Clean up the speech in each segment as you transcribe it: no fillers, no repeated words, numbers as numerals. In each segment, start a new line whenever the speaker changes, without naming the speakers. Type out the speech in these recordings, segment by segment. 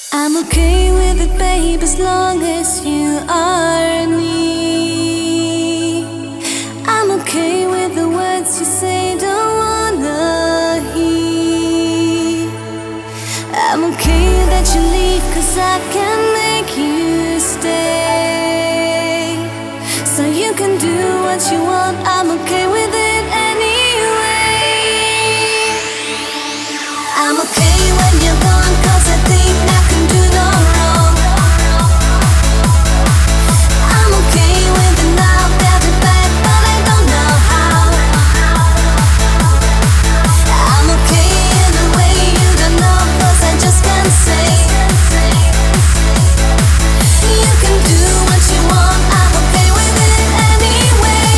I'm okay with it, babe, as long as you are me. I'm okay with the words you say, don't wanna hear. I'm okay that you leave, 'cause I can make you stay. So you can do what you want, I'm okay with it anyway. I'm okay when you're gone, 'cause I think I can do no wrong. I'm okay with it now, got it back, but I don't know how. I'm okay in a way you don't know, 'cause I just can't say. You can do what you want, I'm okay with it anyway.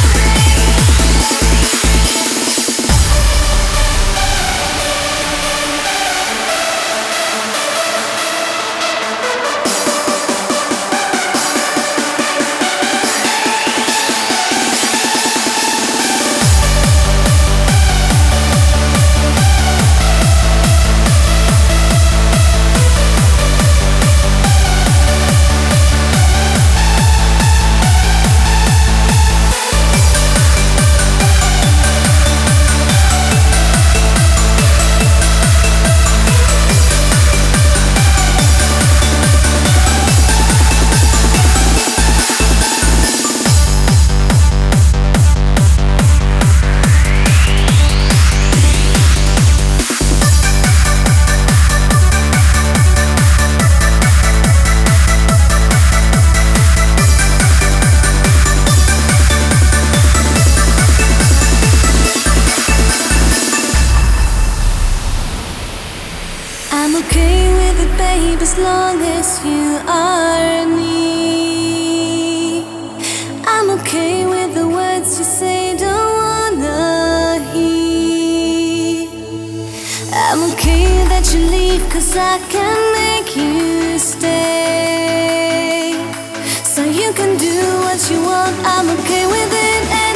I'm okay with it, babe, as long as you are me. I'm okay with the words you say, don't wanna hear. I'm okay that you leave, 'cause I can make you stay. So you can do what you want, I'm okay with it.